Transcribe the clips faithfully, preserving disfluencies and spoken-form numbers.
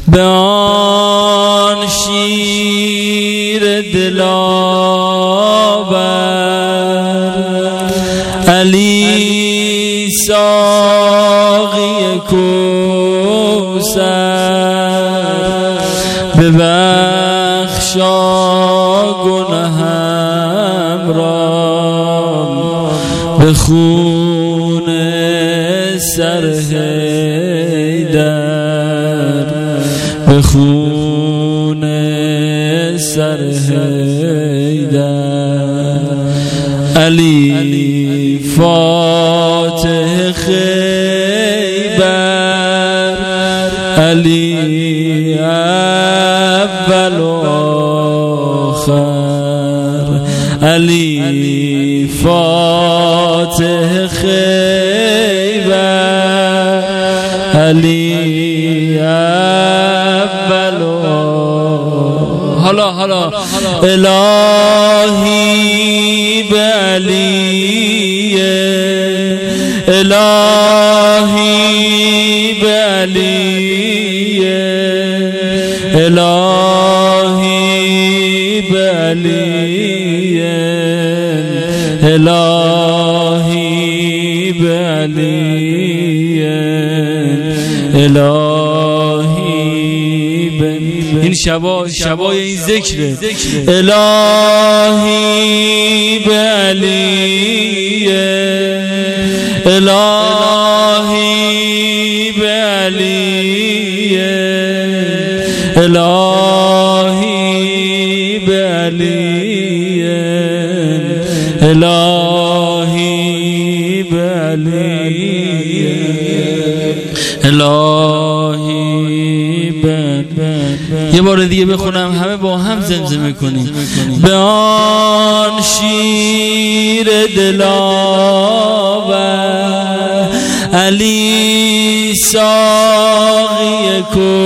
به آن شیر دلاور علی ساقی کوثر ببخشا گناهم را به خون سر حیدر به خون سر حیدر علی فاتح خیبر علی اول و آخر علی فاتح خیبر علی اول و حالا حالا الهی به علی الهی به علی الهی به علی الهی به علی الهی به این شبا شبای این ذکره الهی به علی الهی به علی الهی به علی الهی به علی الهی به یه بار دیگه بخونم همه با هم زمزمه کنیم به آن شیر دلاور علی ساقی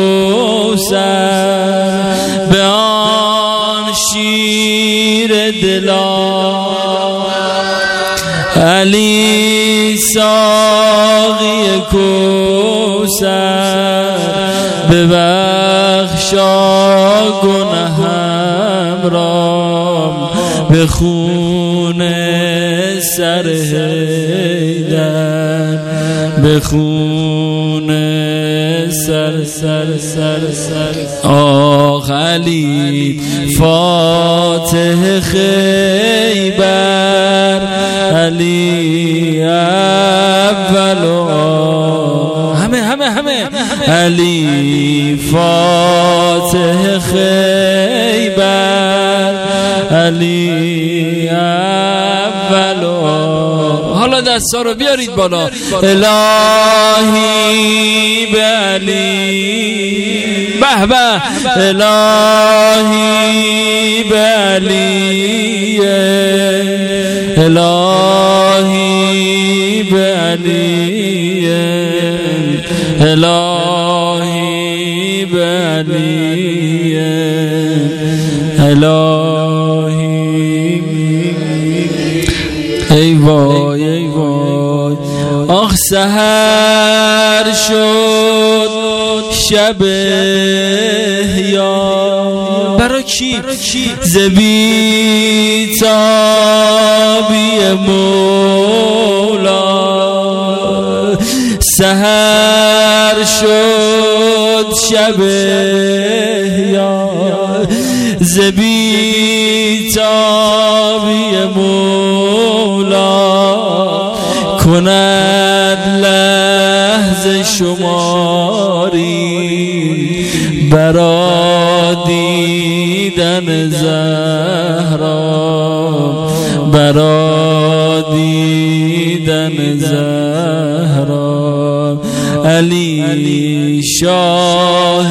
کوثر به آن شیر دلاور علی ساقی کوثر ببخشا گناهم را به خون سر حیدر به خون سر سر سر سر آخ علی فاتح خیبر علی اول و همه همه همه علی فاتح خیبر علی اول و حالا دستا رو بیارید بالا الهی به علی به به الهی به علی الهی به علی الهی به علی الهی ای وای ای وای آخ سحر شد شب یا برا کی زبی تابی مولا سحر شد شب یا زبی تابی مولا کند لحظه شماری برا دیدن زهرا برا دیدن زهرا علی شاه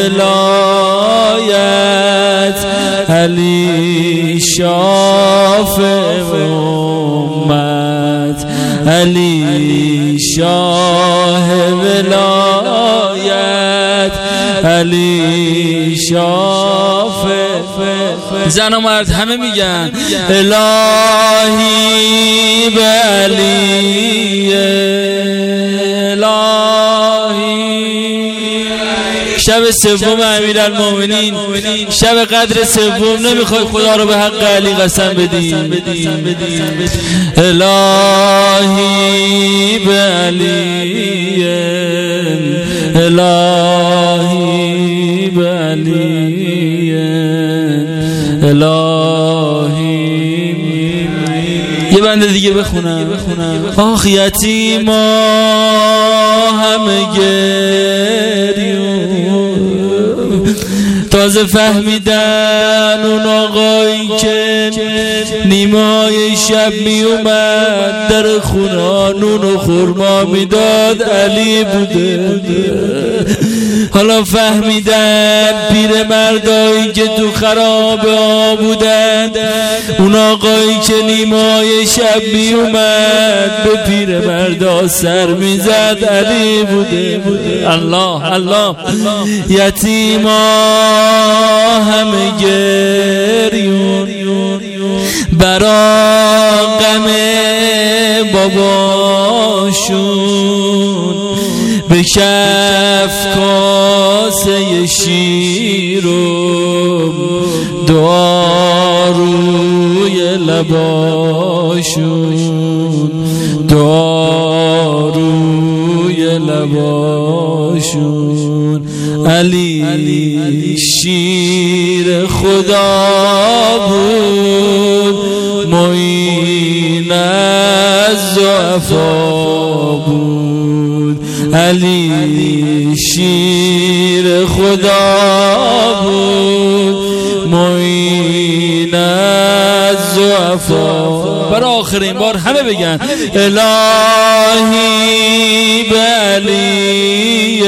ولایت علی شافع امت علی شاه ولایت علی شافع زن و مرد همه میگن الهی به علی الهی شب سوم امیرالمومنین، شب قدر سوم، نمیخوای خدا رو به حق علی قسم بدی؟ الهی به علی، الهی به علی، الهی. یه بنده دیگه بخونم. آخ یتیما همه گریون، تازه فهمیدن اون آقایی که نیمای شب می اومد در خونه نون و خورما میداد علی بوده. حالا فهمیدن پیر مردایی که تو خرابه ها بودن، اون آقایی که نیمای شب می اومد به پیر مردا سر میزد علی بوده. الله الله. یتیما همه گریون برا غم باباشون، به کف کاسه شیر و دعا روی لباشون، دعا روی لباشون. علی شیر خدا بود، معین از ضعفا بود. علی شیر خدا بود، معین از ضعفا. برای آخرین بار همه بگن الهی به علی،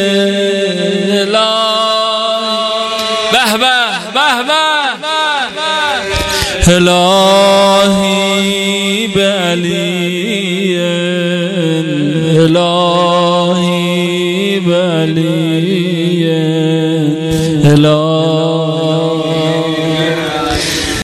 الهی به علی، الهی به علی، الهی